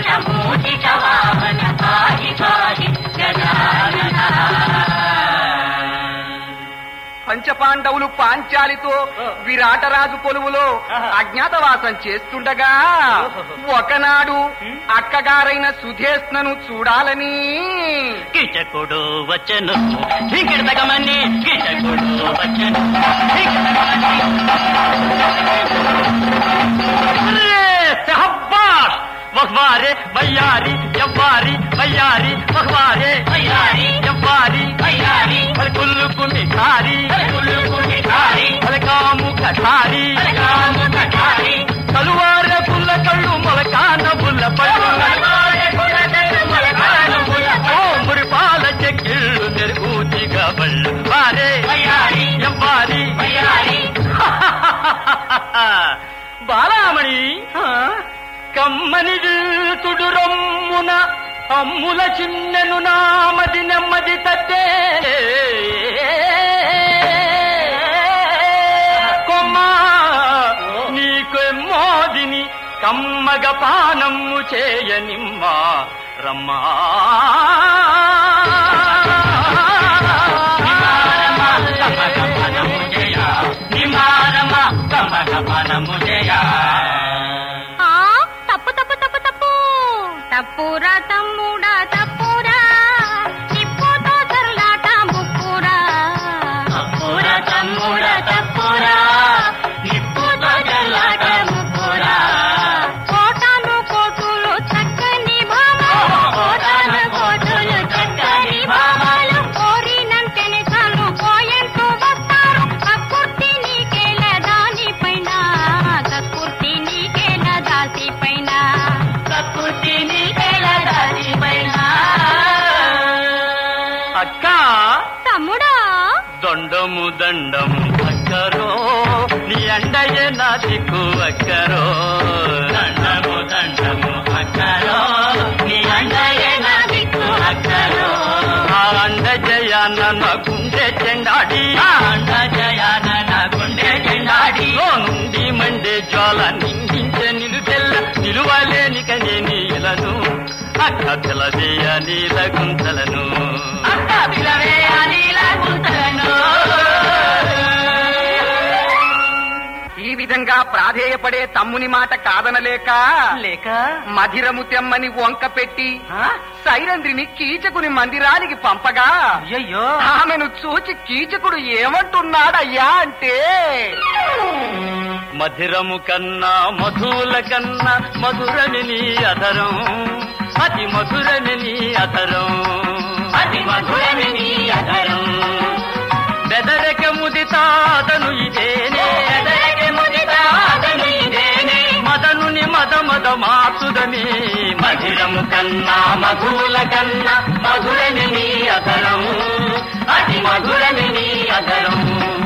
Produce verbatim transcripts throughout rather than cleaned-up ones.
పంచపాండవులు పాంచాలితో విరాటరాజు కొలువులో అజ్ఞాతవాసం చేస్తుండగా ఒకనాడు అక్కగారైన సుధేష్ణను చూడాలని కీచకుడు వచ్చెను హింకిడతగమని కీచకుడు వచ్చెను వహ్వారే వయ్యారి ఎవ్వారి వయ్యారి వహ్వారే వయ్యారి ఎవ్వారి వయ్యారి కుల్లుకు మిఠారి కుల్లుకు మిఠారి పలకాము కఠారి పలకాము కఠారి కలువార పుల్ల కళ్ళు మొలకాన పుల్ల పళ్ళు మురిపాల చెక్కిళ్ళు నెరుగుతిగా బళ్ళు వారే వయ్యారి ఎవ్వారి వయ్యారి బాలామణి కమ్మని తుడు రమ్మున అమ్ముల చిన్నెను నామది నెమ్మది తట్టే కొమ్మా నీకెమ్మోదిని కమ్మగ పానమ్ము చేయనిమ్మా రమ్మా నిమారమా కమ్మగ పానమ్ము చేయ తప్పురా తమ్ముడా తప్పురా నిప్పుతో చర్లాట ముప్పురా తప్పురా తమ్ముడా తప్పురా నిప్పుతో చర్లాట ముప్పురా కోటాను కోటులు చక్కని భామాలు కోటాను కోటులు చక్కని భామాలు కోరినంతనే చాలు పోయంటూ వస్తారు కక్కుర్తి నీకేల దానిపైన కక్కుర్తి నీకేల దాసిపైన కక్కుర్తి అక్క తమ్ముడా దండము దండము అక్కరో నీ అండయే నా దిక్కు అక్కరో దండము దండము అక్కరో నీ అండయే నా దిక్కు అక్కరో ఆ అండ జయాన నా గుండె చెండాడి అండ జయాన నా గుండె చెండాడి నుండి మండే జ్వాల నిందించే నిలువెల్ల నిలువలేనిక నేను ఇలను అక్క పిలవేయ నీల గుంతలను అక్క పిలవేయ నీల గుంతలను ఈ విధంగా ప్రాధేయపడే తమ్ముని మాట కాదనలేక లేక మధిరము తెమ్మని వంక పెట్టి సైరంధ్రిని కీచకుని మందిరానికి పంపగా అయ్యో ఆమెను చూచి కీచకుడు ఏమంటున్నాడయ్యా అంటే మధిరము కన్నా మధువుల కన్నా మధురని నీ అధరం అతి మధురని నీ అధరం అతి మధురని నీ అధరం బెదరక ముదితాదను ఇదేనే బెదరక ముదితాదను ఇదేనే మదనుని మద మద మాసుదని మధిరము కన్నా మధువుల కన్నా మధురని నీ అధరం అతి మధురని నీ అధరం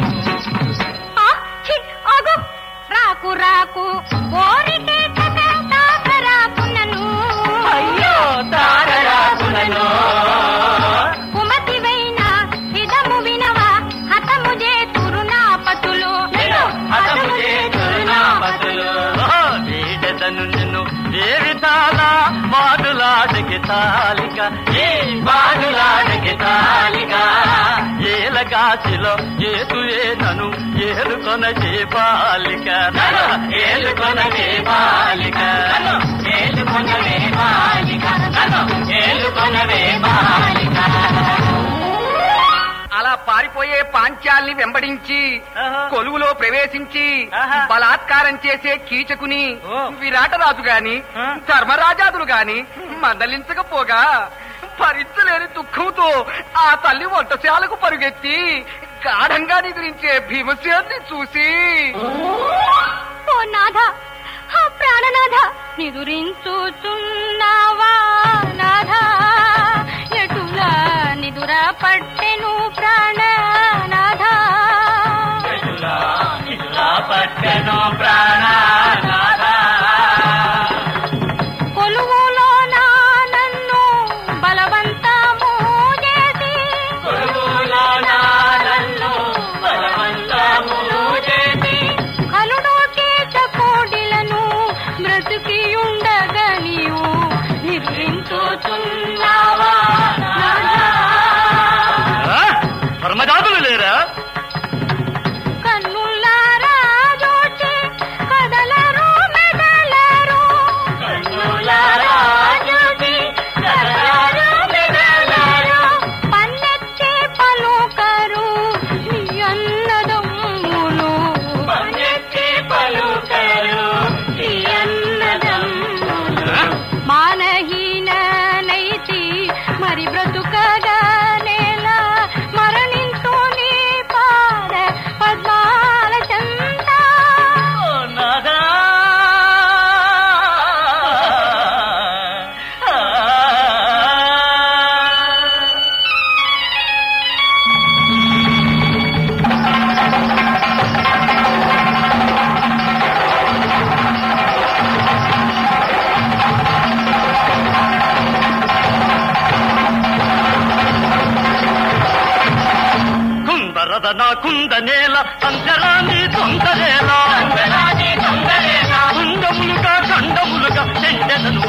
రాకు రాకు కోరికే తాకరాకునను అయ్యో తాకరాకునను కుమతివైన హిదము వినవా హతము చేతురు నా పతులు హతము చేతురు నా పతులు వీడదను నిన్ను ఏవితాలా బాడులాడకి తాలిక ఏ బాడులాడకి తాలిక ఏలగాసిలో ఏతువే నను ఏలుకొన చేపాలిక ఏలుకొన చేపాలిక ఏలుకొన వేపాలిక ఏలుకొన వేపాలిక అలా పారిపోయే పాంచాల్ని వెంబడించి కొలువులో ప్రవేశించి బలాత్కారం చేసే కీచకుని విరాటరాజు గాని ధర్మరాజాదులు గాని మందలించకపోగా భరించలేని దుఃఖంతో ఆ తల్లి వంటశాలకు పరుగెత్తి గాఢంగా నిద్రించే భీమసేన్ని చూసి ఓ నాథ ప్రాణనాథ నిదురించుచున్నావా నాథ ఎటులా నిదుర పట్టెను ప్రాణనాథ పట్టెను ప్రాణనాథ కొలువులో నా నన్ను బలవంతము చేసి కొలువులో నా నన్ను బలవంతము చేసి కలుడు చేత కోడిలను బ్రతికి ఉండగా నీవు సదనా కుంద నేల సంచరాన్ని తొందరేలా కుండములుగా ఖండములుగా చెండెదను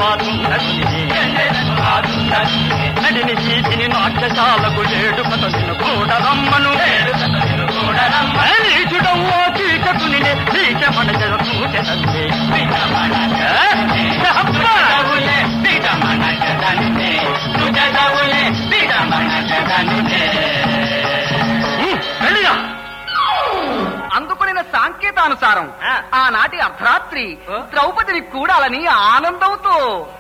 నడిని చీటిని నాట్యశాలకు లేడు కథను కూడరమ్మను నీచుడవ్వో కీచకుని నీచ మనజ పూజనందే అందుకున్న సాంకేతానుసారం ఆనాటి అర్ధరాత్రి ద్రౌపదిని కూడాలని ఆనందంతో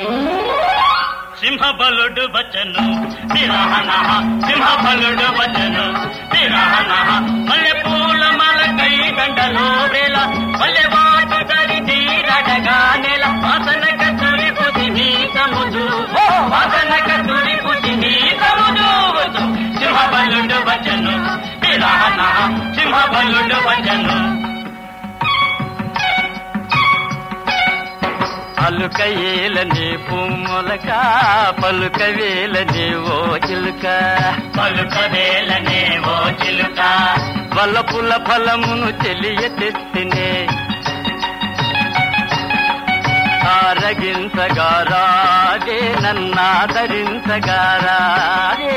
సింహబలుడు వచను తిరహన సింహబలుడు వచను తిరహన మల్లె పూల మలకై గంటలో వేల మల్లె వాటు దరి తీరడగా నెల వాసన కతురి పుసి నీ సముదు వాసన కతురి పుసి నీ సముదు సింహబలుడు వచను తిరహన సింహబలుడు వచను పలుక ఏలని పుమ్మలక పలుక వేలని ఓ చిలుక పలుక వేలనే ఓ చిలుక వల్లపుల ఫలమును తెలియ తెత్తినే ఆరగించగారాదే నన్నాదరించగారాదే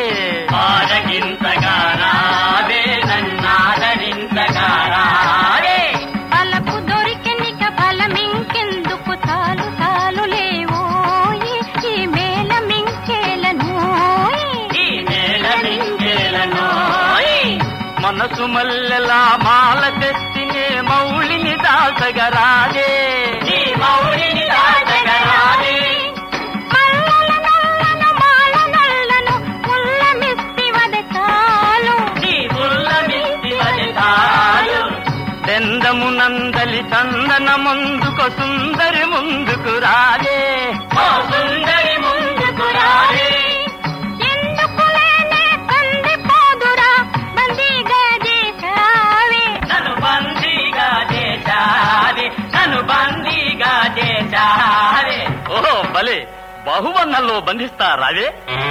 ఆరగించగారాదే నన్నాదరించగారాదే బలపు దొరికెనిక బలమింకెందుకు చాలు చాలు లేవో ఈ మేల మింకేలను ఈ నేల మింగేలను మనసు మల్లెలా మాల తెచ్చినే మౌళిని దాసగరాదే నీ మౌళిని దాసగరాదే మల్లల నల్లను మాల నల్లను ముల్లమిస్తి వదె చాలు నీ ముల్లమిస్తి వదెతాలు దెందము నందలి చందన ముందుకు సుందరి ముందుకు రాదే ఓ సుందరి ముందుకు రాదే ఎందుకులేనే కంది పోదురా బందీగా చేశావే నన్ను బందీగా చేశావే నన్ను బందీగా చేశావే ఓహో భలే బహువన్నల్లో బంధిస్తారావే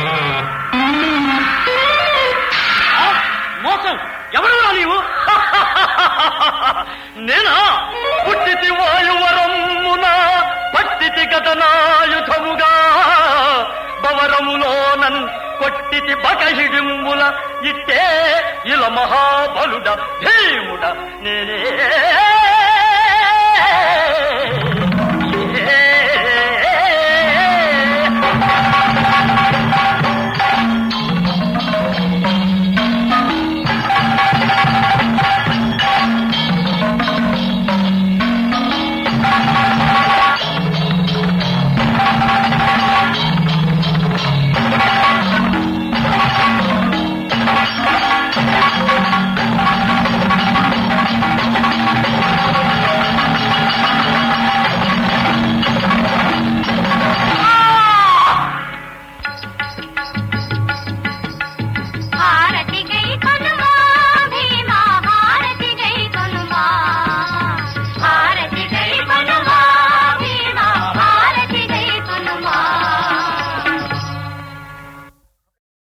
మోసం ఎవరురా నీవు నేనా పుట్టితి వాయువరమ్మున పట్టితి గతనాయుధముగా బవరములోనన్ కొట్టితి బకహిడింబుల ఇట్టే ఇల మహాబలుడ భీముడ నేనే